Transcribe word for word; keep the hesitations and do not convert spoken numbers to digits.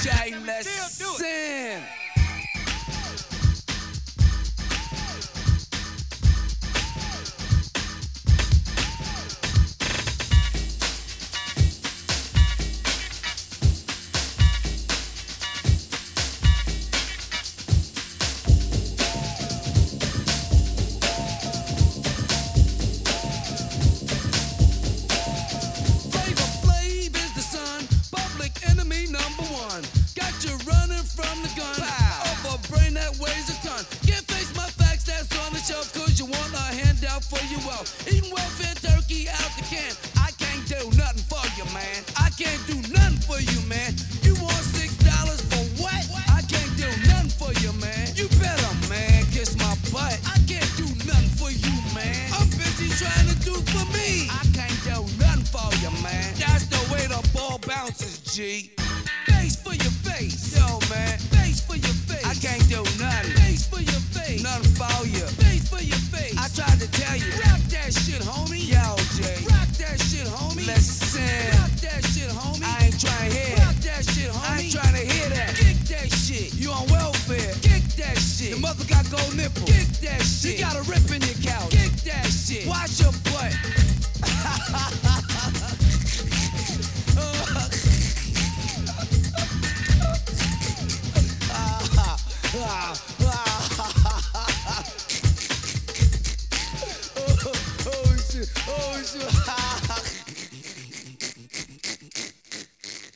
J, listen. Enemy number one, got you running from the gun. Pow. Of a brain that weighs a ton. Can't face my facts that's on the shelf, cause you want a handout for your wealth. Eating welfare turkey out the can. I can't do nothing for you, man. I can't do nothing for you, man. You want six dollars for what? I can't do nothing for you, man. You better, man, kiss my butt. I can't do nothing for you, man. I'm busy trying to do for me. I can't do nothing for you, man. That's the way the ball bounces, G. Face for your face, yo man. Face for your face. I can't do nothing. Face for your face, nothing for you. Face for your face. I tried to tell you. Rock that shit, homie. Yo, Jay. Rock that shit, homie. Listen. Rock that shit, homie. I ain't trying to hear. Rock that shit, homie. I ain't trying to hear that. Kick that shit. You on welfare. Kick that shit. Your mother got gold nipples. Kick that shit. You got a rip in your couch. Kick that shit. Watch your butt. uh,